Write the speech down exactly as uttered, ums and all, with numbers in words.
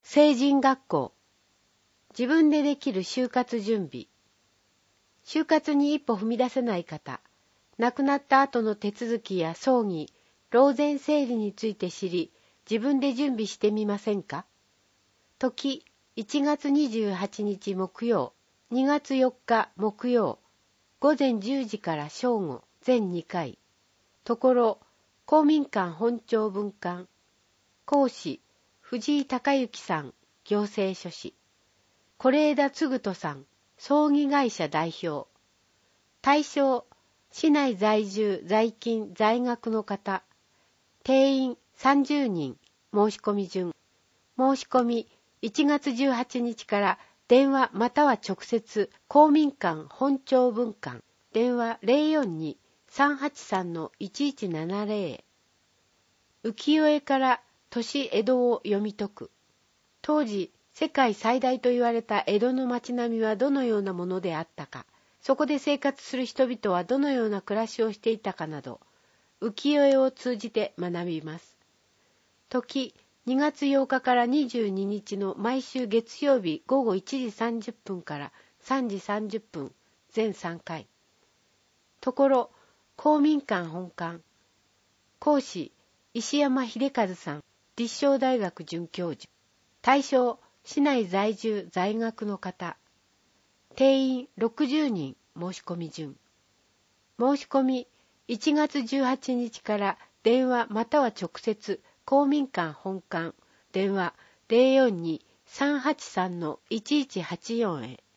成人学校。自分でできる就活準備。就活に一歩踏み出せない方、亡くなった後の手続きや葬儀、老前整理について知り、自分で準備してみませんか？時、いちがつにじゅうはちにち木曜、にがつよっか木曜、ごぜんじゅうじから正午、全にかい。ところ、公民館本庁分館。講師、藤井隆之さん、行政書士。是枝嗣人さん、葬儀会社代表。対象、市内在住、在勤、在学の方。定員さんじゅうにん、申し込み順。申し込みいちがつじゅうはちにちから電話または直接公民館本庁分館電話 ゼロよんに さんはちさん いちいちななゼロ 浮世絵から都市江戸を読み解く。当時世界最大と言われた江戸の町並みはどのようなものであったか、そこで生活する人々はどのような暮らしをしていたかなど、浮世絵を通じて学びます。時にがつようかからにじゅうににちの毎週月曜日ごごいちじさんじゅっぷんからさんじさんじゅっぷん、全さんかい。ところ、公民館本館。講師、石山秀和さん、立正大学准教授。対象、市内在住在学の方。定員ろくじゅうにん、申し込み順。申し込みいちがつじゅうはちにちから電話または直接公民館本館電話 ゼロよんに さんはちさん いちいちはちよん へ。